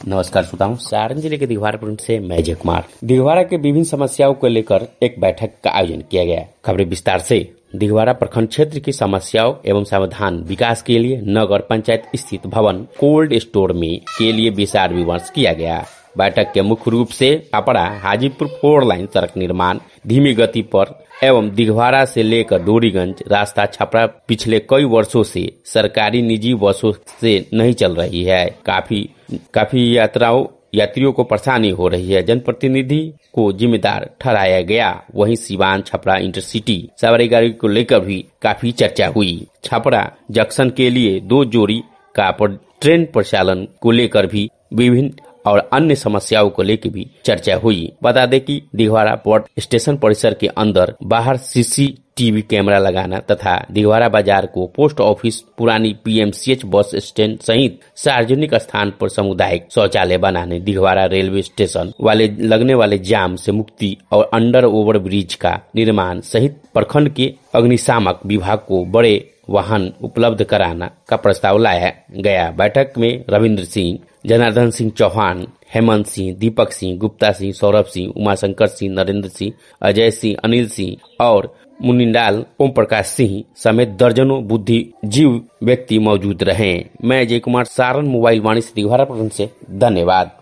नमस्कार श्रोताओं, सारण जिले के दिघवारा प्रखंड से मैं जय कुमार। दिघवारा के विभिन्न समस्याओं को लेकर एक बैठक का आयोजन किया गया। खबरें विस्तार से। दिघवारा प्रखंड क्षेत्र की समस्याओं एवं समाधान विकास के लिए नगर पंचायत स्थित भवन कोल्ड स्टोर में के लिए विचार विमर्श किया गया। बैठक के मुख्य रूप से छपरा हाजीपुर 4 लाइन सड़क निर्माण धीमी गति पर एवं दिघवारा से लेकर डोरीगंज रास्ता छपरा पिछले कई वर्षों से सरकारी निजी बसों से नहीं चल रही है। काफी यात्रियों को परेशानी हो रही है। जनप्रतिनिधि को जिम्मेदार ठहराया गया। वहीं सिवान छपरा इंटरसिटी सवारी गाड़ी को लेकर भी काफी चर्चा हुई। छपरा जंक्शन के लिए 2 जोड़ी का ट्रेन परिचालन को लेकर भी विभिन्न और अन्य समस्याओं को लेकर भी चर्चा हुई। बता दें कि दिघवारा पोर्ट स्टेशन परिसर के अंदर बाहर सीसीटीवी कैमरा लगाना तथा दिघवारा बाजार को पोस्ट ऑफिस पुरानी पीएमसीएच बस स्टैंड सहित सार्वजनिक स्थान पर सामुदायिक शौचालय बनाने, दिघवारा रेलवे स्टेशन वाले लगने वाले जाम से मुक्ति और अंडर ओवर ब्रिज का निर्माण सहित प्रखंड के अग्निशामक विभाग को बड़े वाहन उपलब्ध कराना का प्रस्ताव लाया गया। बैठक में रविंद्र सिंह, जनार्दन सिंह चौहान, हेमंत सिंह, दीपक सिंह, गुप्ता सिंह, सौरभ सिंह, उमाशंकर सिंह, नरेंद्र सिंह, अजय सिंह, अनिल सिंह और मुनिंदाल ओम प्रकाश सिंह समेत दर्जनों बुद्धिजीवी व्यक्ति मौजूद रहे। मैं जय कुमार, सारण मोबाइल वाणी से दिघवारा प्रखंड से। धन्यवाद।